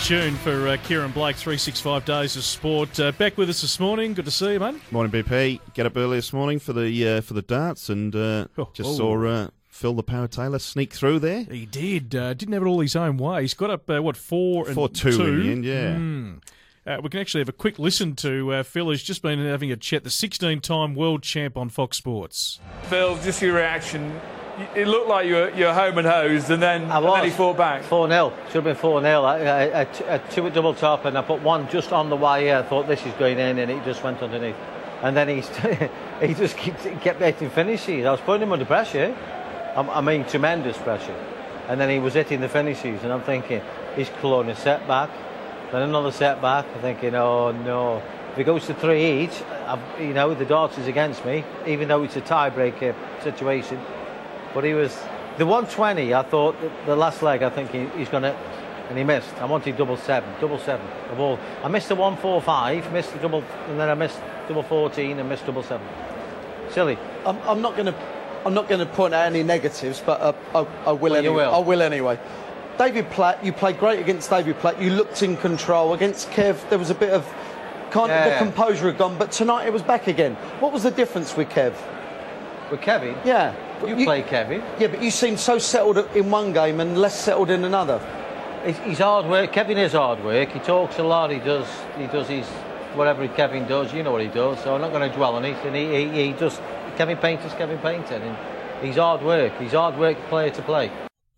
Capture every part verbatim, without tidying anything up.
tune for uh, Kieran Blake, three sixty-five Days of Sport. Uh, back with us this morning. Good to see you, mate. Morning, B P. Get up early this morning for the uh, for the darts and uh, oh, just oh. saw uh, Phil the Power Taylor sneak through there. He did. Uh, didn't have it all his own way. He's got up, uh, what, four and four two, two? in the end, yeah. Mm. Uh, we can actually have a quick listen to uh, Phil, who's just been having a chat, the sixteen-time world champ on Fox Sports. Phil, just your reaction. It looked like you were, you were home and hosed, and then, and then he fought back. four nil. Should have been four nil. I, I, I, I two at double top, and I put one just on the wire. I thought this is going in, and it just went underneath. And then he's, he just kept, kept hitting finishes. I was putting him under pressure. I, I mean, tremendous pressure. And then he was hitting the finishes, and I'm thinking, he's cloning a setback. Then another setback. I'm thinking, oh no. If it goes to three each, I've, you know, the darts is against me, even though it's a tiebreaker situation. But he was the one twenty. I thought the last leg. I think he, he's going to, and he missed. I wanted double seven, double seven of all. I missed the one four five, missed the double, and then I missed double fourteen and missed double seven. Silly. I'm, I'm not going to, I'm not going to point out any negatives, but uh, I, I will. Well, anyway. you will. I will anyway. David Platt, you played great against David Platt. You looked in control against Kev. There was a bit of kind yeah. of the composure had gone, but tonight it was back again. What was the difference with Kev? With Kevin? Yeah. You, you play Kevin. Yeah, but you seem so settled in one game and less settled in another. He's, he's hard work. Kevin is hard work. He talks a lot. He does. He does his whatever Kevin does. You know what he does. So I'm not going to dwell on it. And he, he, he just Kevin Painter's Kevin Painter, and he's hard work. He's hard work player to play.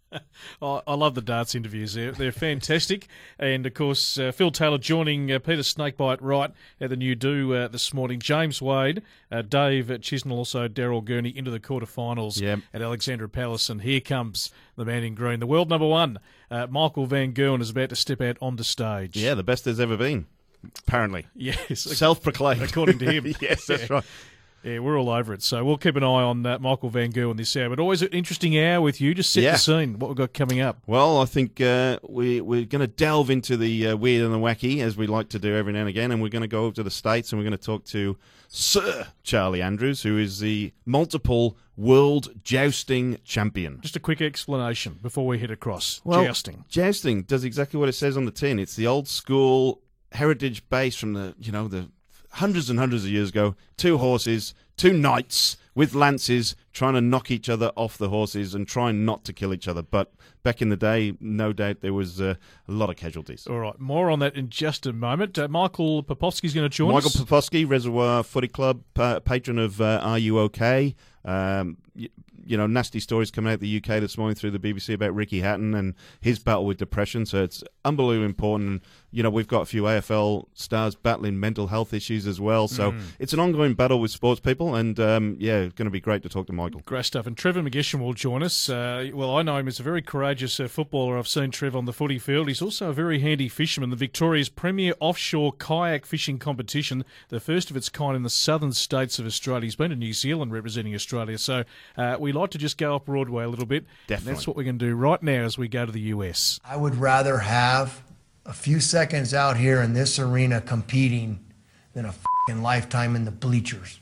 Oh, I love the darts interviews. They're, they're fantastic. And, of course, uh, Phil Taylor joining uh, Peter Snakebite Wright at the new do uh, this morning. James Wade, uh, Dave Chisnell, also Daryl Gurney into the quarterfinals yep. at Alexandra Palace. And here comes the man in green, the world number one. Uh, Michael Van Gerwen is about to step out onto stage. Yeah, the best there's ever been, apparently. Yes. Self-proclaimed. According to him. Yes, that's yeah. right. Yeah, we're all over it. So we'll keep an eye on uh, Michael Van Gerwen this hour. But always an interesting hour with you. Just set yeah. the scene, what we've got coming up. Well, I think uh, we, we're going to delve into the uh, weird and the wacky, as we like to do every now and again, and we're going to go over to the States, and we're going to talk to Sir Charlie Andrews, who is the multiple world jousting champion. Just a quick explanation before we head across. Well, jousting. Jousting does exactly what it says on the tin. It's the old school heritage base from the, you know, the hundreds and hundreds of years ago. Two horses, two knights with lances trying to knock each other off the horses and trying not to kill each other. But back in the day, no doubt there was uh, a lot of casualties. All right, more on that in just a moment. Uh, Michael Popovsky's going to join Michael us. Michael Popovsky, Reservoir Footy Club, pa- patron of uh, Are You OK? Um, y- you know, nasty stories coming out of the U K this morning through the B B C about Ricky Hatton and his battle with depression. So it's unbelievably important. You know, we've got a few A F L stars battling mental health issues as well. So mm. it's an ongoing battle with sports people. And, um, yeah, it's going to be great to talk to Michael. Great stuff. And Trevor McGishan will join us. Uh, well, I know him as a very courageous uh, footballer. I've seen Trev on the footy field. He's also a very handy fisherman. The Victoria's premier offshore kayak fishing competition, the first of its kind in the southern states of Australia. He's been to New Zealand representing Australia. So uh, we like to just go up Broadway a little bit. Definitely. And that's what we're going to do right now as we go to the U S. I would rather have a few seconds out here in this arena competing than a fucking lifetime in the bleachers.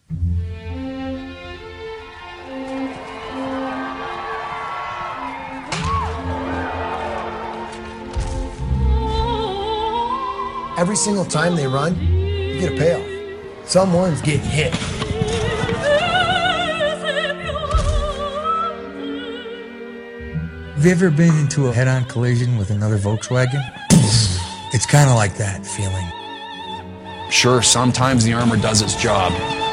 Every single time they run, you get a payoff. Someone's getting hit. Have you ever been into a head-on collision with another Volkswagen? It's kind of like that feeling. Sure, sometimes the armor does its job.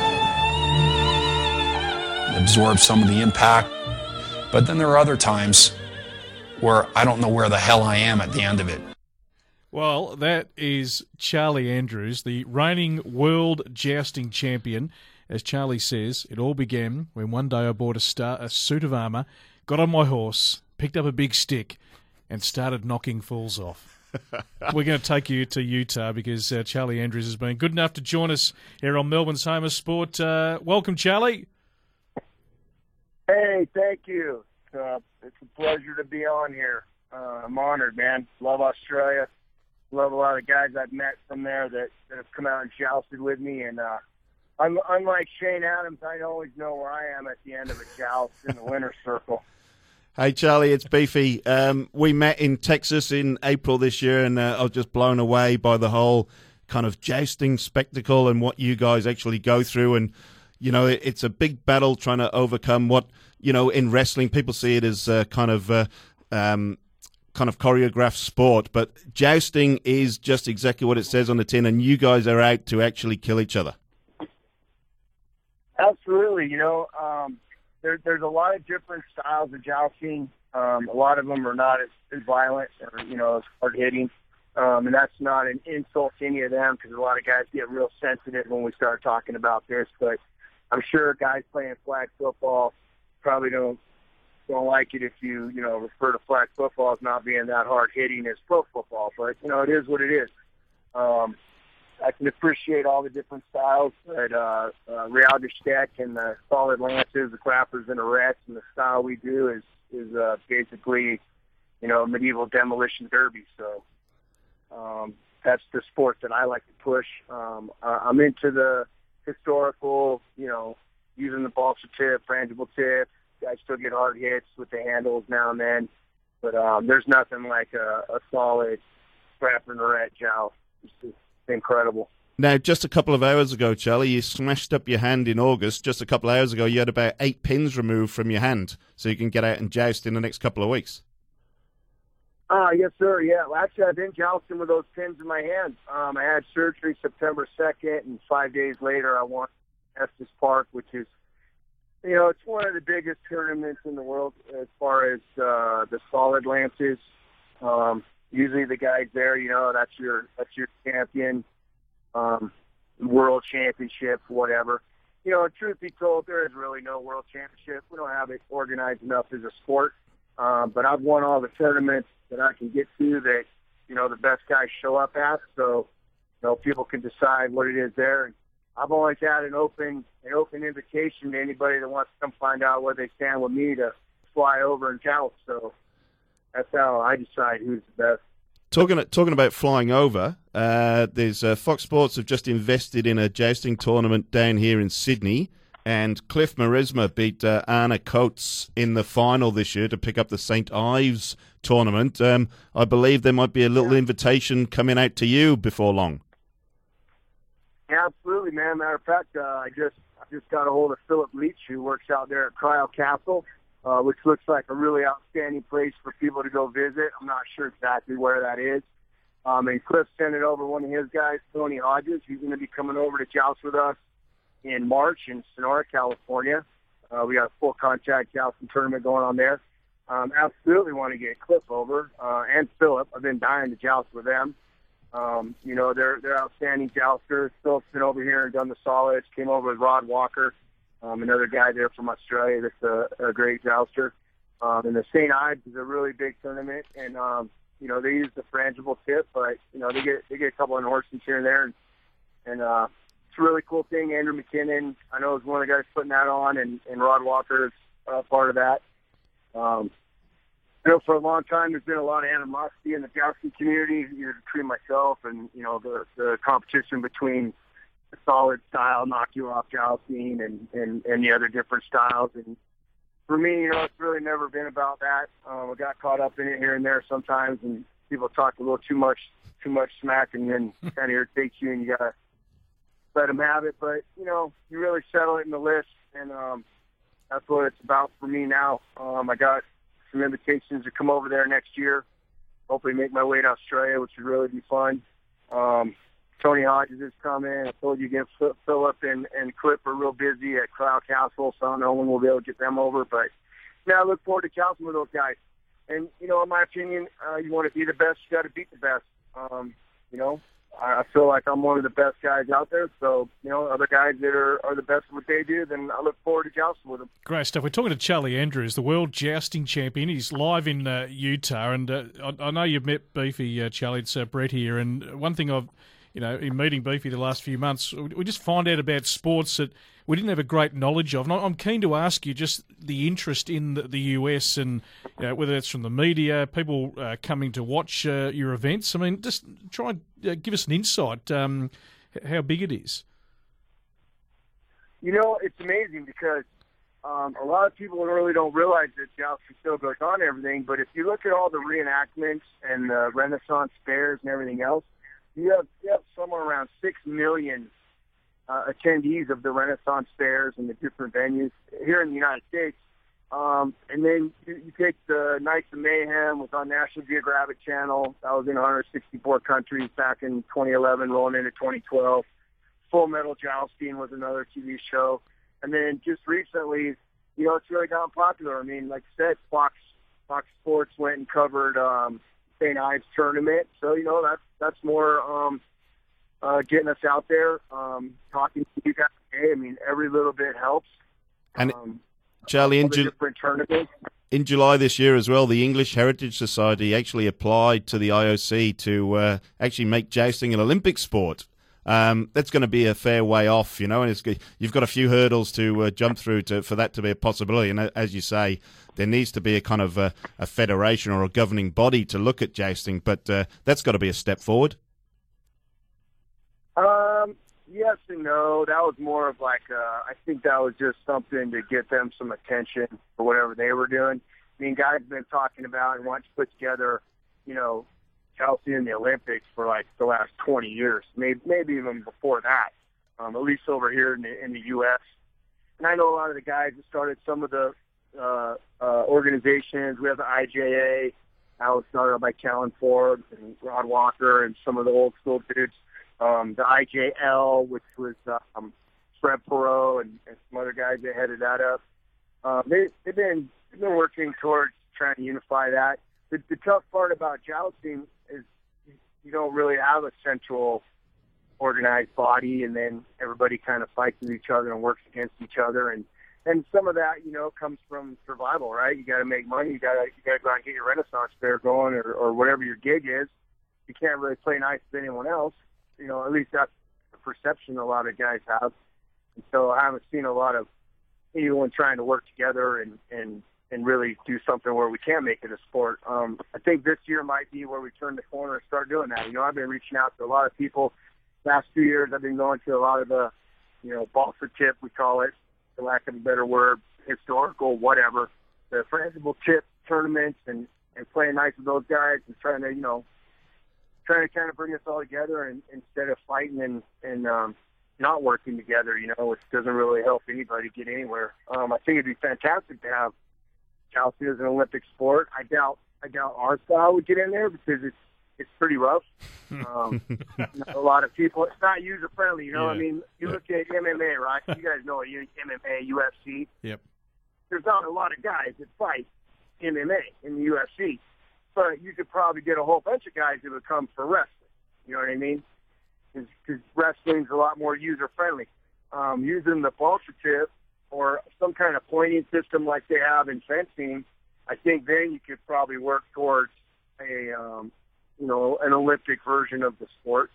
It absorbs some of the impact. But then there are other times where I don't know where the hell I am at the end of it. Well, that is Charlie Andrews, the reigning world jousting champion. As Charlie says, it all began when one day I bought a, star, a suit of armour, got on my horse, picked up a big stick, and started knocking fools off. We're going to take you to Utah because uh, Charlie Andrews has been good enough to join us here on Melbourne's Home of Sport. Uh, welcome, Charlie. Hey, thank you. Uh, it's a pleasure to be on here. Uh, I'm honored, man. Love Australia. Love a lot of guys I've met from there that, that have come out and jousted with me. And uh, I'm, unlike Shane Adams, I always know where I am at the end of a joust in the winner's circle. Hey, Charlie, it's Beefy. Um, we met in Texas in April this year, and uh, I was just blown away by the whole kind of jousting spectacle and what you guys actually go through. And, you know, it, it's a big battle trying to overcome what, you know, in wrestling, people see it as uh, kind of uh, um, kind of choreographed sport. But jousting is just exactly what it says on the tin, and you guys are out to actually kill each other. Absolutely. You know, um, there, there's a lot of different styles of jousting. Um, a lot of them are not as, as violent or, you know, as hard-hitting. Um, and that's not an insult to any of them because a lot of guys get real sensitive when we start talking about this. But I'm sure guys playing flag football probably don't don't like it if you, you know, refer to flag football as not being that hard-hitting as pro football. But, you know, it is what it is. Um, I can appreciate all the different styles that uh, uh, Real de Steck and the solid lances, the clappers and the rets, and the style we do is is uh, basically, you know, medieval demolition derby. So um, that's the sport that I like to push. Um, I'm into the historical, you know, using the balsa tip, frangible tip. I still get hard hits with the handles now and then, but um, there's nothing like a, a solid clapper and ret joust. It's just incredible. Now, just a couple of hours ago, Charlie, you smashed up your hand in August. Just a couple of hours ago, you had about eight pins removed from your hand, so you can get out and joust in the next couple of weeks. Ah, uh, yes, sir. Yeah, well, actually, I've been jousting with those pins in my hand. Um, I had surgery September second, and five days later, I won Estes Park, which is, you know, it's one of the biggest tournaments in the world as far as uh, the solid lances. Um, usually, the guys there, you know, that's your that's your champion. Um, world championship, whatever. You know, truth be told, there is really no world championship. We don't have it organized enough as a sport. Um, but I've won all the tournaments that I can get to that, you know, the best guys show up at. So, you know, people can decide what it is there. And I've always had an open, an open invitation to anybody that wants to come find out where they stand with me to fly over and joust. So that's how I decide who's the best. Talking talking about flying over, uh, there's uh, Fox Sports have just invested in a jousting tournament down here in Sydney, and Cliff Marisma beat uh, Anna Coates in the final this year to pick up the Saint Ives tournament. Um, I believe there might be a little yeah. invitation coming out to you before long. Yeah, absolutely, man. Matter of fact, uh, I just I just got a hold of Philip Leach, who works out there at Cryo Castle. Uh, which looks like a really outstanding place for people to go visit. I'm not sure exactly where that is. Um, and Cliff sent it over one of his guys, Tony Hodges. He's going to be coming over to joust with us in March in Sonora, California. Uh, we got a full contact jousting tournament going on there. Um, absolutely want to get Cliff over uh, and Philip. I've been dying to joust with them. Um, you know, they're they're outstanding jousters. Philip's been over here and done the solids. Came over with Rod Walker. Um, another guy there from Australia that's a, a great jouster. Um, and the Saint Ives is a really big tournament, and um, you know they use the frangible tip, but you know they get they get a couple of horses here and there, and, and uh, it's a really cool thing. Andrew McKinnon, I know, is one of the guys putting that on, and, and Rod Walker is uh, part of that. Um, you know, for a long time, there's been a lot of animosity in the jousting community, either between myself and you know the the competition between solid style, knock you off jousting and, and, and the other different styles. And for me, you know, it's really never been about that. Um, I got caught up in it here and there sometimes, and people talk a little too much, too much smack, and then kind of irritates you, and you gotta let them have it. But you know, you really settle it in the list, and um, that's what it's about for me now. Um, I got some invitations to come over there next year. Hopefully, make my way to Australia, which would really be fun. Um, Tony Hodges is coming. I told you again, Philip and, and Cliff are real busy at Cryo Castle, so I don't know when we'll be able to get them over. But now I look forward to jousting with those guys. And, you know, in my opinion, uh, you want to be the best, you got to beat the best. Um, you know, I feel like I'm one of the best guys out there. So, you know, other guys that are, are the best at what they do, then I look forward to jousting with them. Great stuff. We're talking to Charlie Andrews, the world jousting champion. He's live in uh, Utah. And uh, I, I know you've met Beefy, uh, Charlie. It's uh, Brett here. And one thing I've You know, in meeting Beefy the last few months, we just find out about sports that we didn't have a great knowledge of. And I'm keen to ask you just the interest in the, the U S and you know, whether it's from the media, people uh, coming to watch uh, your events. I mean, just try and uh, give us an insight um, how big it is. You know, it's amazing because um, a lot of people really don't realize that jousting still goes on and everything, but if you look at all the reenactments and the Renaissance fairs and everything else, you have, you have somewhere around six million uh, attendees of the Renaissance fairs and the different venues here in the United States. Um, and then you, you take the Knights of Mayhem, was on National Geographic Channel. That was in one hundred sixty-four countries back in twenty eleven, rolling into twenty twelve. Full Metal Jousting was another T V show. And then just recently, you know, it's really gotten popular. I mean, like I said, Fox Fox Sports went and covered um, Saint Ives tournament. So, you know, that's that's more um, uh, getting us out there, um, talking to you guys today. I mean, every little bit helps. And um, Charlie, in, Ju- different tournaments. in July this year as well, the English Heritage Society actually applied to the I O C to uh, actually make jousting an Olympic sport. Um, that's going to be a fair way off, you know, and it's, you've got a few hurdles to uh, jump through to, for that to be a possibility. And as you say, there needs to be a kind of a, a federation or a governing body to look at jousting, but uh, that's got to be a step forward. Um, yes and no. That was more of like, uh, I think that was just something to get them some attention for whatever they were doing. I mean, guys have been talking about and want to put together, you know, Chelsea in the Olympics for like the last twenty years, maybe maybe even before that, um, at least over here in the, in the U S And I know a lot of the guys that started some of the uh, uh, organizations. We have the I J A. That was started by Callan Forbes and Rod Walker and some of the old school dudes. Um, the I J L, which was um, Fred Perot and, and some other guys that headed that up. Uh, they, they've been they've been working towards trying to unify that. The, the tough part about jousting is you don't really have a central organized body, and then everybody kind of fights with each other and works against each other. And, and some of that, you know, comes from survival, right? You got to make money. You got to you got to go out and get your Renaissance fair going, or, or whatever your gig is. You can't really play nice with anyone else. You know, at least that's the perception a lot of guys have. And so I haven't seen a lot of anyone trying to work together and and. and really do something where we can make it a sport. Um, I think this year might be where we turn the corner and start doing that. You know, I've been reaching out to a lot of people. Last few years, I've been going to a lot of the, you know, balsa tip, we call it, for lack of a better word, historical, whatever, the frangible tip tournaments and, and playing nice with those guys and trying to, you know, trying to kind of bring us all together and, instead of fighting and, and um, not working together, you know, which doesn't really help anybody get anywhere. Um, I think it'd be fantastic to have jousting as an Olympic sport. I doubt I doubt our style would get in there because it's it's pretty rough. Um, a lot of people, it's not user friendly. You know, Yeah. I mean, you Yeah. look at M M A, right? You guys know M M A, U F C. Yep. There's not a lot of guys that fight M M A in the U F C, but you could probably get a whole bunch of guys that would come for wrestling. You know what I mean? Because wrestling's a lot more user friendly. Um, using the balsa tip or some kind of pointing system like they have in fencing, I think then you could probably work towards a, um, you know, an Olympic version of the sport.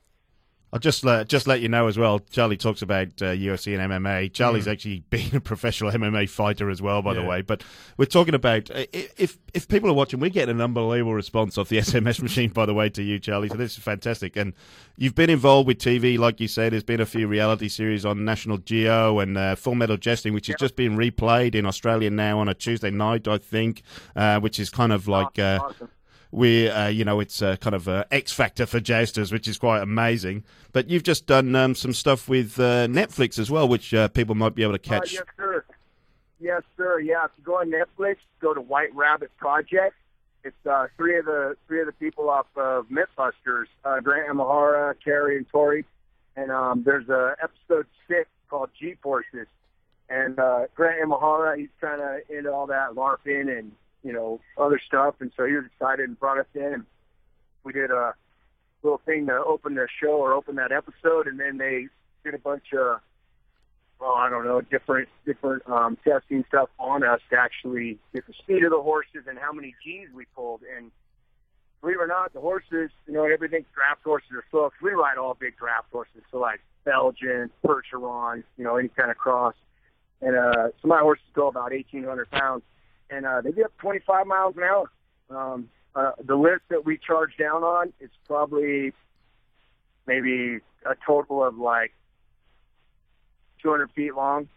I'll just let, just let you know as well, Charlie talks about uh, U F C and M M A. Charlie's Mm. actually been a professional M M A fighter as well, by Yeah. the way. But we're talking about, uh, if if people are watching, we get an unbelievable response off the S M S machine, by the way, to you, Charlie. So this is fantastic. And you've been involved with T V, like you said. There's been a few reality series on National Geo and uh, Full Metal Jousting, which is just being replayed in Australia now on a Tuesday night, I think, uh, which is kind of like... Uh, Awesome. We, uh, you know, it's a kind of a X factor for jousters, which is quite amazing. But you've just done um, some stuff with uh, Netflix as well, which uh, people might be able to catch. Uh, yes, sir. Yes, sir. Yeah, if you go on Netflix, go to White Rabbit Project. It's uh, three of the three of the people off of Mythbusters, uh, Grant Imahara, Carrie, and Tori. And um, there's a episode six called G-Forces. And uh, Grant Imahara, he's kind of into all that LARPing and, you know, other stuff. And so he was excited and brought us in. And we did a little thing to open the show or open that episode. And then they did a bunch of, well, I don't know, different different um, testing stuff on us to actually get the speed of the horses and how many G's we pulled. And believe it or not, the horses, you know, everything draft horses are slow. 'Cause we ride all big draft horses, so like Belgian, Percherons, you know, any kind of cross. And uh, so my horses go about eighteen hundred pounds, and uh, they get up twenty-five miles an hour. Um, uh, the list that we charge down on is probably maybe a total of like two hundred feet long.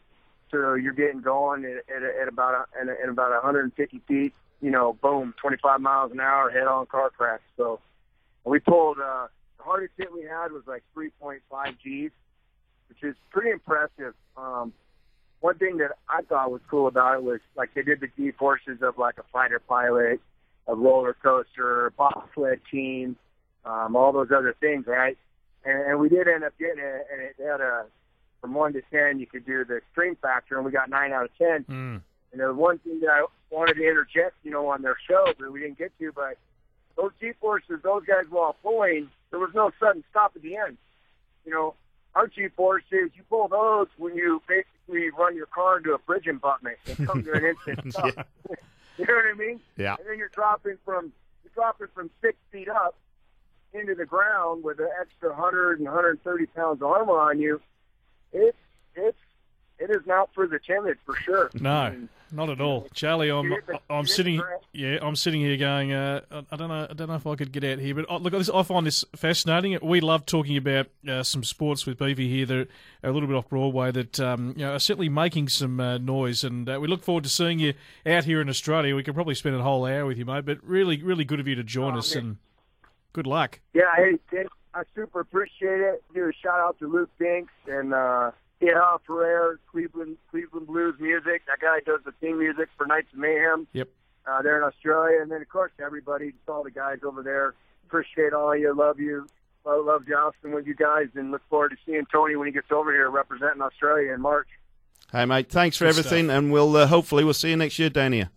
So you're getting going at, at, at about a, at about one hundred fifty feet. You know, boom, twenty-five miles an hour, head-on car crash. So we pulled. Uh, the hardest hit we had was like three point five G's, which is pretty impressive. Um, one thing that I thought was cool about it was like they did the G-forces of like a fighter pilot, a roller coaster, a bobsled team, um, all those other things, right? And, and we did end up getting it, and it had a, from one to ten, you could do the extreme factor, and we got nine out of ten. Mm. And the one thing that I wanted to interject, you know, on their show, but we didn't get to, but those G-forces, those guys while pulling, there was no sudden stop at the end. You know, our G-forces, you pull those when you basically run your car into a bridge abutment. It comes to an instant stop. Yeah. You know what I mean? Yeah. And then you're dropping from you're dropping from six feet up into the ground with an extra one hundred and one hundred thirty pounds of armor on you. It's it's it is not for the timid, for sure. No, I mean, not at all, Charlie. I'm the, I'm sitting yeah I'm sitting here going uh, I don't know I don't know if I could get out here, but look, I find this fascinating. We love talking about uh, some sports with Beefy here that are a little bit off Broadway that um, you know are certainly making some uh, noise, and uh, we look forward to seeing you out here in Australia. We could probably spend a whole hour with you, mate. But really, really good of you to join oh, us, man. And good luck. Yeah, hey, Tim, I super appreciate it. Do a shout out to Luke Dinks and. Uh, Yeah, Ferrer, Cleveland, Cleveland Blues Music. That guy does the theme music for Nights of Mayhem. Yep. Uh, there in Australia, and then of course everybody, just all the guys over there. Appreciate all of you. Love you. Love, love jousting with you guys, and look forward to seeing Tony when he gets over here representing Australia in March. Hey mate, thanks for Good everything, stuff. and we'll uh, hopefully we'll see you next year down here.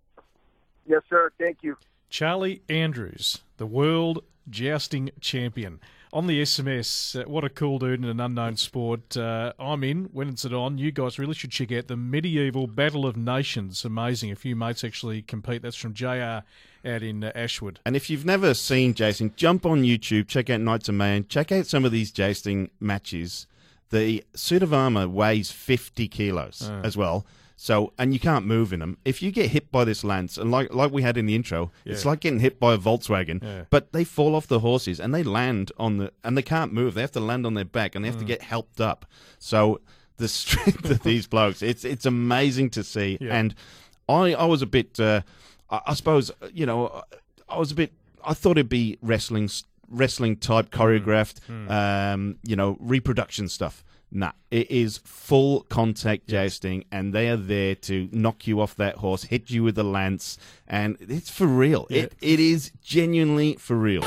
Yes, sir. Thank you. Charlie Andrews, the world jousting champion. On the S M S, uh, what a cool dude in an unknown sport. Uh, I'm in. When it's it on, you guys really should check out the Medieval Battle of Nations. Amazing. A few mates actually compete. That's from J R out in uh, Ashwood. And if you've never seen jousting, jump on YouTube, check out Knights of Mayhem, check out some of these jousting matches. The suit of armour weighs fifty kilos uh. as well. So, and you can't move in them. If you get hit by this lance, and like like we had in the intro, yeah. it's like getting hit by a Volkswagen. Yeah. But they fall off the horses and they land on the, and they can't move. They have to land on their back and they have mm. to get helped up. So the strength of these blokes, it's it's amazing to see. Yeah. And I I was a bit, uh, I, I suppose you know, I was a bit. I thought it'd be wrestling wrestling type choreographed, mm. um, you know, reproduction stuff. Nah, it is full contact jousting, and they are there to knock you off that horse, hit you with the lance, and it's for real. Yeah. It it is genuinely for real.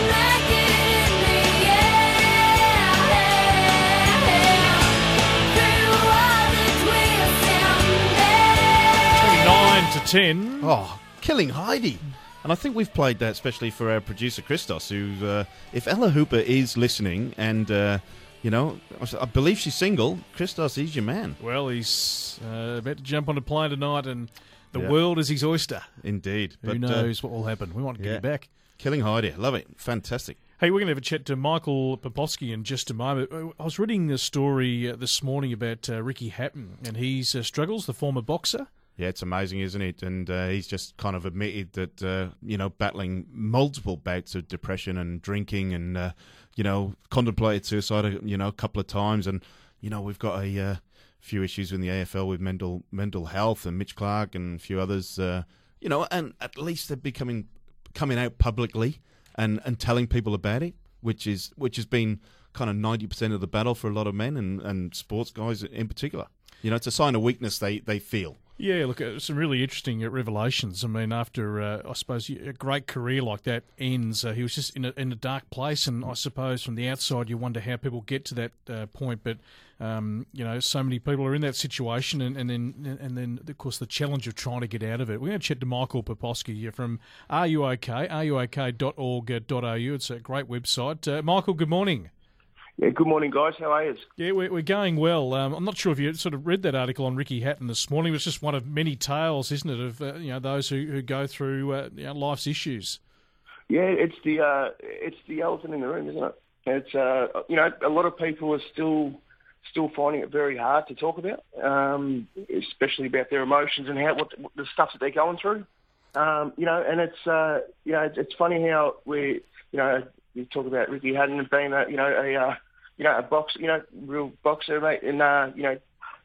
twenty-nine to ten. Oh, Killing Heidi. And I think we've played that especially for our producer, Christos, who, uh, if Ella Hooper is listening and... Uh, You know, I believe she's single. Christos, he's your man. Well, he's uh, about to jump on a plane tonight, and the yeah. world is his oyster. Indeed. Who but, knows uh, what will happen? We want to get yeah. you back. Killing Heidi. Love it. Fantastic. Hey, we're going to have a chat to Michael Poposky in just a moment. I was reading a story uh, this morning about uh, Ricky Hatton and his uh, struggles, the former boxer. Yeah, it's amazing, isn't it? And uh, he's just kind of admitted that, uh, you know, battling multiple bouts of depression and drinking and, uh, you know, contemplated suicide, you know, a couple of times. And, you know, we've got a uh, few issues in the A F L with mental mental health and Mitch Clark and a few others, uh, you know, and at least they're becoming coming out publicly and, and telling people about it, which is which has been kind of ninety percent of the battle for a lot of men and, and sports guys in particular. You know, it's a sign of weakness they, they feel. Yeah, look, uh, some really interesting uh, revelations. I mean, after, uh, I suppose, a great career like that ends, uh, he was just in a, in a dark place, and I suppose from the outside you wonder how people get to that uh, point, but, um, you know, so many people are in that situation, and, and then, and then of course, the challenge of trying to get out of it. We're going to chat to Michael Poposky from Are You OK? are you ok dot org dot a u. It's a great website. Uh, Michael, good morning. Yeah, good morning, guys. How are you? Yeah, we're, we're going well. Um, I'm not sure if you sort of read that article on Ricky Hatton this morning. It was just one of many tales, isn't it, of uh, you know those who, who go through uh, you know, life's issues. Yeah, it's the uh, it's the elephant in the room, isn't it? It's uh, you know a lot of people are still still finding it very hard to talk about, um, especially about their emotions and how what, what the stuff that they're going through. Um, you know, and it's uh, you know it's, it's funny how we you know you talk about Ricky Hatton being a you know a uh, you know, a box, you know, real boxer, mate, and, uh, you know,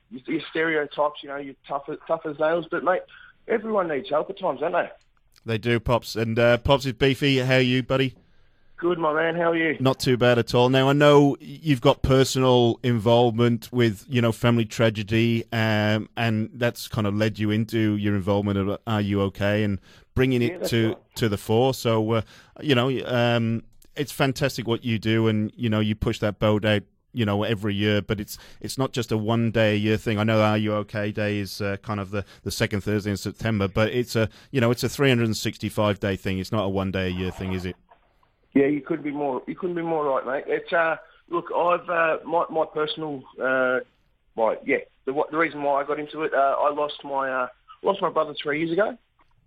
your, your stereotypes, you know, you're tough, tough as nails. But, mate, everyone needs help at times, don't they? They do, Pops. And uh, Pops is Beefy. How are you, buddy? Good, my man. How are you? Not too bad at all. Now, I know you've got personal involvement with, you know, family tragedy, um, and that's kind of led you into your involvement of Are You OK? And bringing it yeah, to, right. to the fore. So, uh, you know, um, it's fantastic what you do, and, you know, you push that boat out, you know, every year, but it's it's not just a one day a year thing. I know Are You OK Day is uh, kind of the, the second Thursday in September, but it's a, you know, it's a three hundred sixty-five day thing. It's not a one day a year thing, is it? Yeah, you couldn't be more. You couldn't be more right, mate. It's uh, look, I've uh, my my personal, uh, my yeah, the the reason why I got into it, uh, I lost my uh, lost my brother three years ago,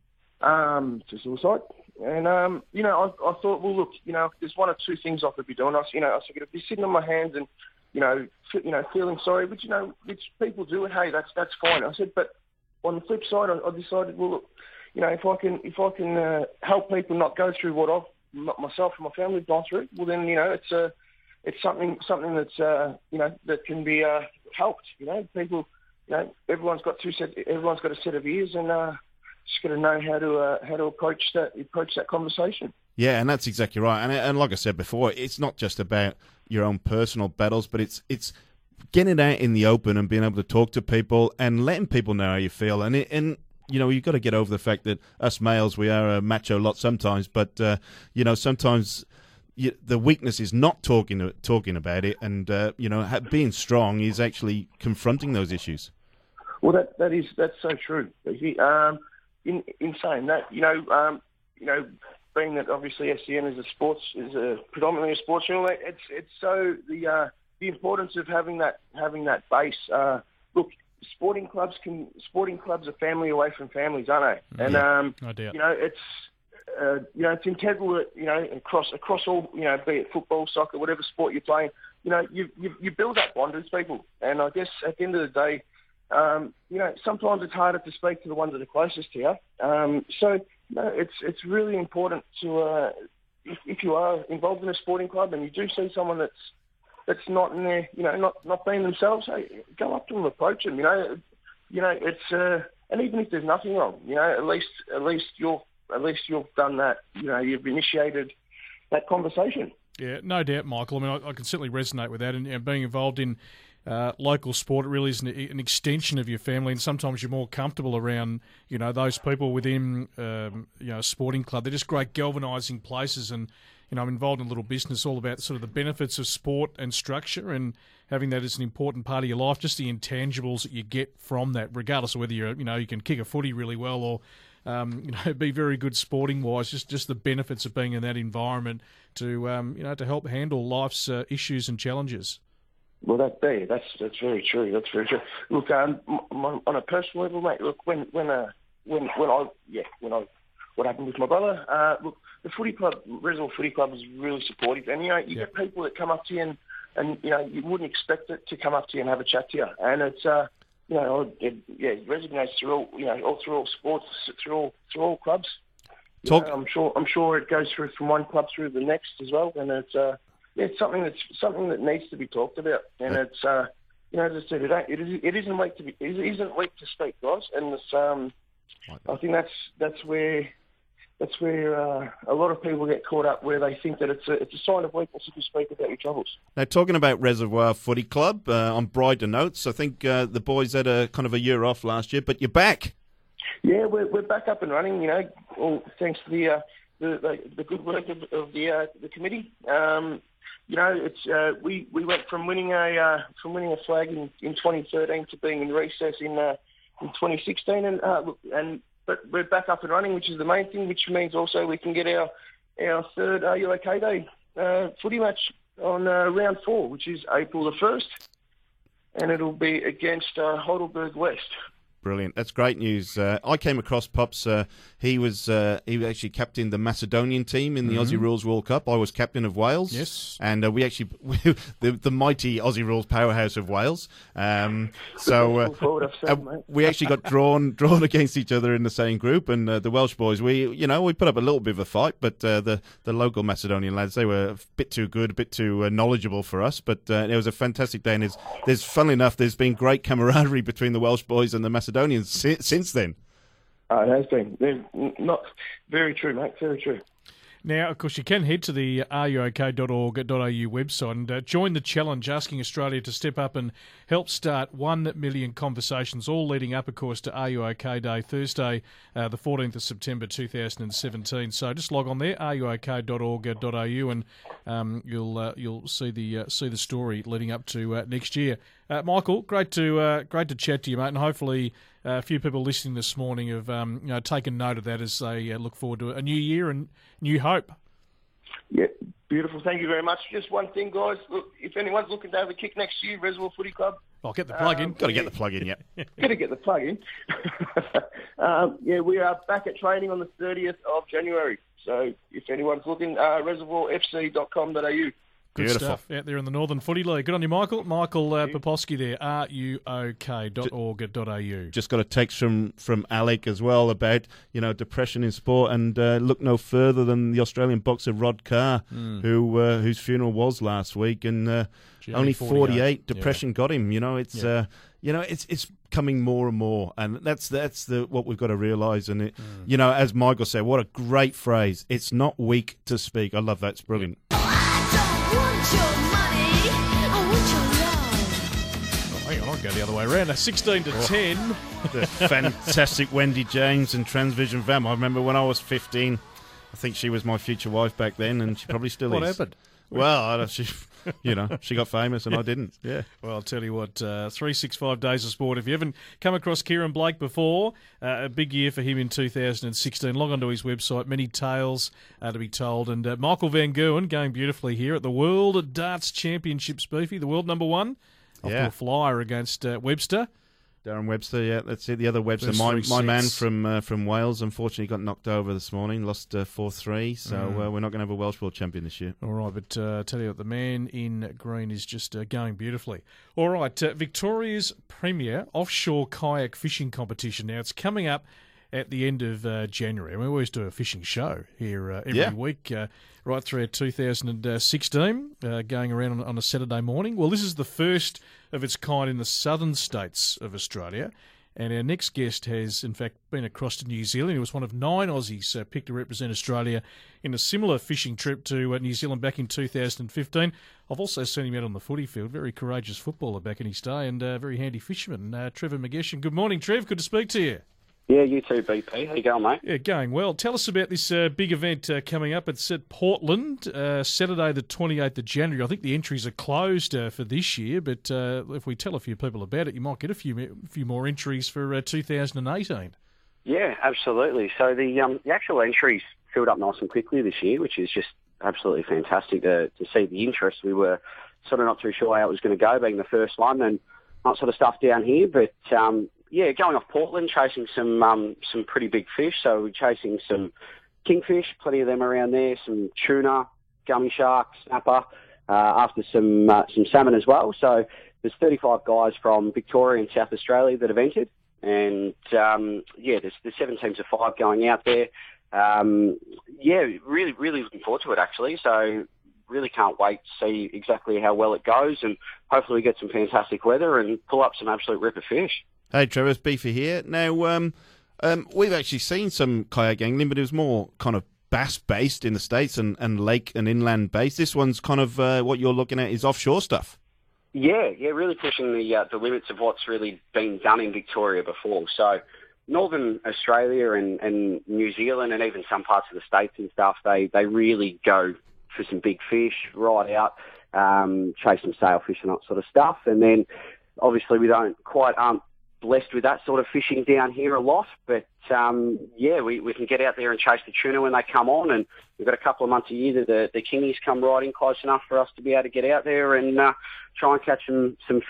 um, to suicide, and um, you know, I, I thought, well, look, you know, there's one or two things I could be doing. I, was, you know, I was going to be sitting on my hands and, you know, f- you know, feeling sorry, which you know, which people do, and hey, that's that's fine. I said, but on the flip side, I, I decided, well, look, you know, if I can if I can uh, help people not go through what I've myself and my family have gone through, well then, you know, it's uh, it's something something that's uh, you know, that can be uh, helped. You know, people, you know, everyone's got two set, everyone's got a set of ears, and uh, just got to know how to uh, how to approach that approach that conversation. Yeah, and that's exactly right. And and like I said before, it's not just about your own personal battles, but it's it's getting it out in the open and being able to talk to people and letting people know how you feel. And it, and you know, you've got to get over the fact that us males, we are a macho lot sometimes, but, uh, you know, sometimes you, the weakness is not talking talking about it, and, uh, you know, ha- being strong is actually confronting those issues. Well, that that is, that's so true. Um, in, in saying that, you know, um, you know, being that obviously S C N is a sports, is a predominantly a sports channel, it's, it's so the, uh, the importance of having that, having that base, uh, look, Sporting clubs can. Sporting clubs are family away from families, aren't they? And yeah, um, no doubt. you know, it's uh, you know, it's integral. You know, across across all, you know, be it football, soccer, whatever sport you're playing. You know, you you, you build that bond with people. And I guess at the end of the day, um, you know, sometimes it's harder to speak to the ones that are closest to you. Um, so you know, it's it's really important to uh, if, if you are involved in a sporting club and you do see someone that's that's not in there, you know, not, not being themselves, hey, go up to them, approach them, you know, you know, it's, uh, and even if there's nothing wrong, you know, at least, at least you're, at least you've done that, you know, you've initiated that conversation. Yeah, no doubt, Michael. I mean, I, I can certainly resonate with that, and, and being involved in uh, local sport, it really is an, an extension of your family, and sometimes you're more comfortable around, you know, those people within, um, you know, a sporting club. They're just great galvanising places, and, you know, I'm involved in a little business all about sort of the benefits of sport and structure, and having that as an important part of your life, just the intangibles that you get from that, regardless of whether you're, you know, you can kick a footy really well or, um, you know, be very good sporting wise, just, just the benefits of being in that environment to, um, you know, to help handle life's uh, issues and challenges. Well, that be that's that's very true. That's very true. Look, um, m- on a personal level, mate. Look, when when uh, when when I yeah when I what happened with my brother. Uh, look, the footy club, Reservoir Footy Club, is really supportive, and you know you yeah. get people that come up to you and, and you know you wouldn't expect it to come up to you and have a chat to you, and it's uh you know it, yeah it resonates through all you know all through all sports through all through all clubs. Talk. You know, I'm sure I'm sure it goes through from one club through the next as well, and it's uh. Yeah, it's something that's something that needs to be talked about, and it's uh, you know, as I said, it ain't, it, is, it isn't weak to be, it isn't weak to speak, guys, and it's um, I think that's that's where that's where uh, a lot of people get caught up, where they think that it's a it's a sign of weakness if you speak about your troubles. Now, talking about Reservoir Footy Club uh, on brighter notes, I think uh, the boys had a kind of a year off last year, but you're back. Yeah, we're we're back up and running. You know, all thanks to the uh, the, the the good work of, of the uh, the committee. Um, You know, it's uh, we we went from winning a uh, from winning a flag in, in twenty thirteen to being in recess in uh, in twenty sixteen, and uh, look, and but we're back up and running, which is the main thing. Which means also we can get our our third Are You OK Day uh, footy match on uh, round four, which is April the first, and it'll be against uh, Heidelberg West. brilliant. That's great news. Uh, I came across Pops. Uh, he was uh, he was actually captain the Macedonian team in the mm-hmm. Aussie Rules World Cup. I was captain of Wales. Yes. And uh, we actually, the, the mighty Aussie Rules powerhouse of Wales. Um, so uh, uh, we actually got drawn drawn against each other in the same group. And uh, the Welsh boys, we you know, we put up a little bit of a fight, but uh, the, the local Macedonian lads, they were a bit too good, a bit too uh, knowledgeable for us. But uh, it was a fantastic day. And there's, there's, funnily enough, there's been great camaraderie between the Welsh boys and the Macedonians si- since then. Oh, it has been. They're not very true, mate. Very true. Now, of course, you can head to the are you ok dot org dot a u website and uh, join the challenge, asking Australia to step up and help start one million conversations, all leading up, of course, to Are You OK Day, Thursday, uh, the fourteenth of September two thousand seventeen. So just log on there, are you ok dot org dot a u, and um, you'll uh, you'll see the uh, see the story leading up to uh, next year. Uh, Michael, great to uh, great to chat to you, mate, and hopefully uh, a few people listening this morning have um, you know taken note of that as they uh, look forward to a new year and new hope. Yeah, beautiful. Thank you very much. Just one thing, guys. Look, if anyone's looking to have a kick next year, Reservoir Footy Club. I'll get the plug in. Um, Got to get the plug in, yeah. Got to get the plug in. um, yeah, we are back at training on the thirtieth of January. So if anyone's looking, uh, reservoir f c dot com dot a u. Good Beautiful. stuff out there in the Northern Footy League. Good on you, Michael. Michael uh, Poposky there, are you ok dot org dot a u. Just got a text from, from Alec as well about, you know, depression in sport, and uh, look no further than the Australian boxer Rod Carr, mm. who uh, whose funeral was last week, and uh, Gee, only forty-eight. Depression yeah. got him. You know, it's yeah. uh, you know, it's it's coming more and more, and that's that's the what we've got to realise. And it, mm. you know, as Michael said, what a great phrase. It's not weak to speak. I love that. It's brilliant. Oh, hang on, I'll go the other way around. sixteen to ten. The fantastic Wendy James and Transvision Fam. I remember when I was fifteen, I think she was my future wife back then, and she probably still what is. What happened? Well, I don't, she, you know, she got famous and I didn't. Yeah. Well, I'll tell you what, uh, three sixty-five days of sport. If you haven't come across Kieran Blake before, uh, a big year for him in two thousand sixteen. Log on to his website, many tales uh, to be told. And uh, Michael Van Gerwen going beautifully here at the World Darts Championships, Beefy, the world number one. Off yeah. to a flyer against uh, Webster. Darren Webster, yeah, that's it. The other Webster, First my three my man sets. from uh, from Wales, unfortunately got knocked over this morning, lost uh, four three, so Mm. uh, we're not going to have a Welsh World Champion this year. All right, but uh, tell you what, the man in green is just uh, going beautifully. All right, uh, Victoria's premier offshore kayak fishing competition. Now, it's coming up at the end of uh, January. We always do a fishing show here uh, every Yeah. week, uh, right through two thousand sixteen, uh, going around on, on a Saturday morning. Well, this is the first of its kind in the southern states of Australia. And our next guest has, in fact, been across to New Zealand. He was one of nine Aussies uh, picked to represent Australia in a similar fishing trip to uh, New Zealand back in two thousand fifteen. I've also seen him out on the footy field. Very courageous footballer back in his day and uh, very handy fisherman. Uh, Trevor McGeshan. Good morning, Trev. Good to speak to you. Yeah, you too, B P. How you going, mate? Yeah, going well. Tell us about this uh, big event uh, coming up. It's at Portland, uh, Saturday the twenty-eighth of January. I think the entries are closed uh, for this year, but uh, if we tell a few people about it, you might get a few a few more entries for uh, two thousand eighteen. Yeah, absolutely. So the um, the actual entries filled up nice and quickly this year, which is just absolutely fantastic to, to see the interest. We were sort of not too sure how it was going to go, being the first one, and that sort of stuff down here, but... Um, Yeah, going off Portland, chasing some um, some pretty big fish. So we're chasing some kingfish, plenty of them around there, some tuna, gummy shark, snapper, uh, after some uh, some salmon as well. So there's thirty-five guys from Victoria and South Australia that have entered. And, um, yeah, there's, there's seven teams of five going out there. Um, yeah, really, really looking forward to it, actually. So really can't wait to see exactly how well it goes. And hopefully we get some fantastic weather and pull up some absolute ripper fish. Hey, Trevor, it's Beefy here. Now, um, um, we've actually seen some kayak angling, but it was more kind of bass-based in the States and, and lake and inland-based. This one's kind of uh, what you're looking at is offshore stuff. Yeah, yeah, really pushing the uh, the limits of what's really been done in Victoria before. So Northern Australia and, and New Zealand and even some parts of the States and stuff, they, they really go for some big fish, right out, um, chase some sailfish and that sort of stuff. And then obviously we don't quite aren't blessed with that sort of fishing down here a lot, but um, yeah, we, we can get out there and chase the tuna when they come on, and we've got a couple of months a year that the, the kingies come right in close enough for us to be able to get out there and uh, try and catch some, some fish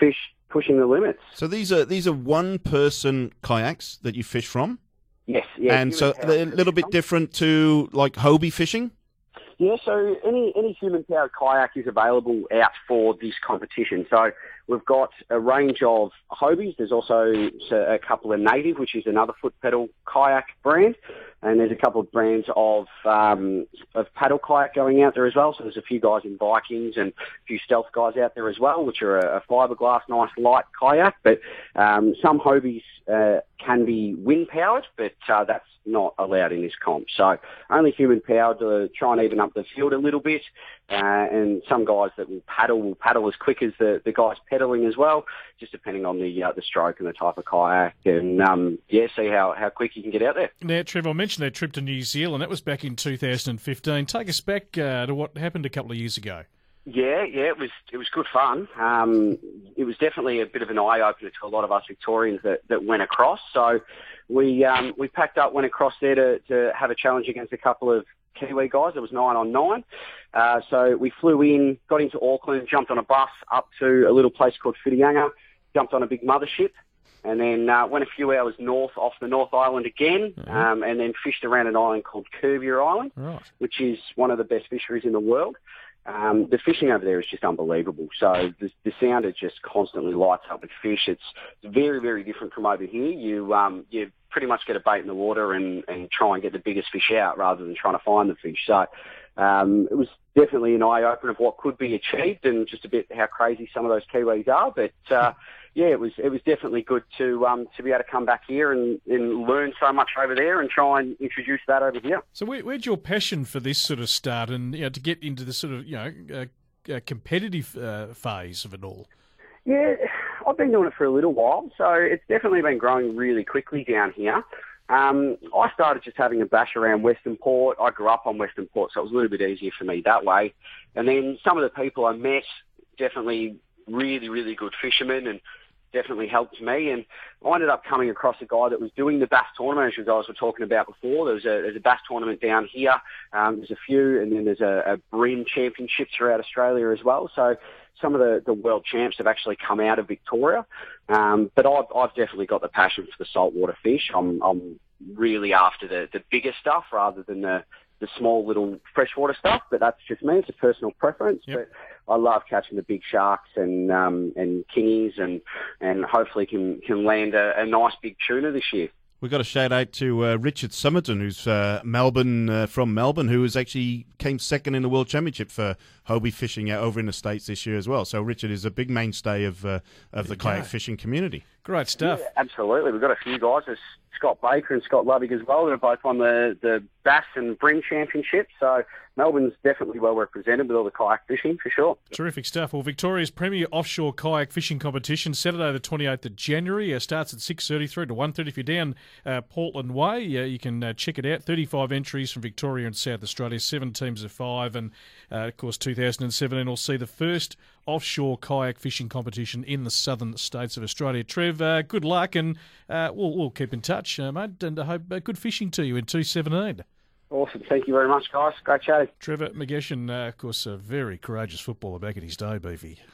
pushing the limits. So these are these are one-person kayaks that you fish from? Yes. Yeah, and so a little bit different to like Hobie fishing? Yeah, so any, any human-powered kayak is available out for this competition. So we've got a range of Hobies. There's also a couple of Native, which is another foot pedal kayak brand. And there's a couple of brands of um, of paddle kayak going out there as well. So there's a few guys in Vikings and a few Stealth guys out there as well, which are a, a fiberglass, nice light kayak. But um, some Hobies uh, can be wind-powered, but uh, that's not allowed in this comp. So only human-powered to try and even up the field a little bit. Uh, and some guys that will paddle will paddle as quick as the, the guys pedalling as well, just depending on the uh, the stroke and the type of kayak. And, um, yeah, see how, how quick you can get out there. Now, Trevor, I mentioned that trip to New Zealand. That was back in two thousand fifteen. Take us back uh, to what happened a couple of years ago. Yeah, yeah, it was it was good fun. Um, it was definitely a bit of an eye-opener to a lot of us Victorians that, that went across. So we um, we packed up, went across there to, to have a challenge against a couple of Kiwi guys. It was nine on nine. Uh, so we flew in, got into Auckland, jumped on a bus up to a little place called Whitianga, jumped on a big mothership, and then uh, went a few hours north off the North Island again, mm-hmm. um, and then fished around an island called Cuvier Island, right. which is one of the best fisheries in the world. Um, the fishing over there is just unbelievable. So the, the sounder just constantly lights up with fish. It's very, very different from over here. You um, you pretty much get a bait in the water and, and try and get the biggest fish out rather than trying to find the fish. So um, it was definitely an eye-opener of what could be achieved and just a bit how crazy some of those Kiwis are. But uh, yeah, it was it was definitely good to um, to be able to come back here and, and learn so much over there and try and introduce that over here. So where, where'd your passion for this sort of start and, you know, to get into the sort of, you know, uh, uh, competitive uh, phase of it all? Yeah, I've been doing it for a little while, so it's definitely been growing really quickly down here. Um, I started just having a bash around Western Port. I grew up on Western Port, so it was a little bit easier for me that way. And then some of the people I met, definitely really, really good fishermen and definitely helped me. And I ended up coming across a guy that was doing the bass tournament, as you guys were talking about before. There was a, there's a bass tournament down here. Um, there's a few, and then there's a, a bream championships throughout Australia as well. So some of the, the world champs have actually come out of Victoria. Um, but I've, I've definitely got the passion for the saltwater fish. I'm, I'm really after the, the bigger stuff rather than the, the small little freshwater stuff, but that's just me. It's a personal preference. Yep. But I love catching the big sharks and um, and kingies, and and hopefully can can land a, a nice big tuna this year. We've got a shout out to uh, Richard Summerton, who's uh, Melbourne uh, from Melbourne, who was actually came second in the World Championship for Hobie fishing out over in the States this year as well. So Richard is a big mainstay of uh, of the kayak fishing community. Great stuff. Yeah, absolutely. We've got a few guys. There's Scott Baker and Scott Lovig as well. They're both on the, the Bass and Bream Championships. So Melbourne's definitely well represented with all the kayak fishing, for sure. Terrific stuff. Well, Victoria's premier offshore kayak fishing competition, Saturday the twenty-eighth of January, uh, starts at six thirty through to one thirty. If you're down uh, Portland Way, uh, you can uh, check it out. thirty-five entries from Victoria and South Australia, seven teams of five. And, uh, of course, two thousand seventeen will see the first offshore kayak fishing competition in the southern states of Australia. Trev, uh, good luck, and uh, we'll, we'll keep in touch, uh, mate, and I hope uh, good fishing to you in two seventeen. Awesome. Thank you very much, guys. Great chatting. Trevor McGeshan, uh, of course, a very courageous footballer back in his day, Beefy.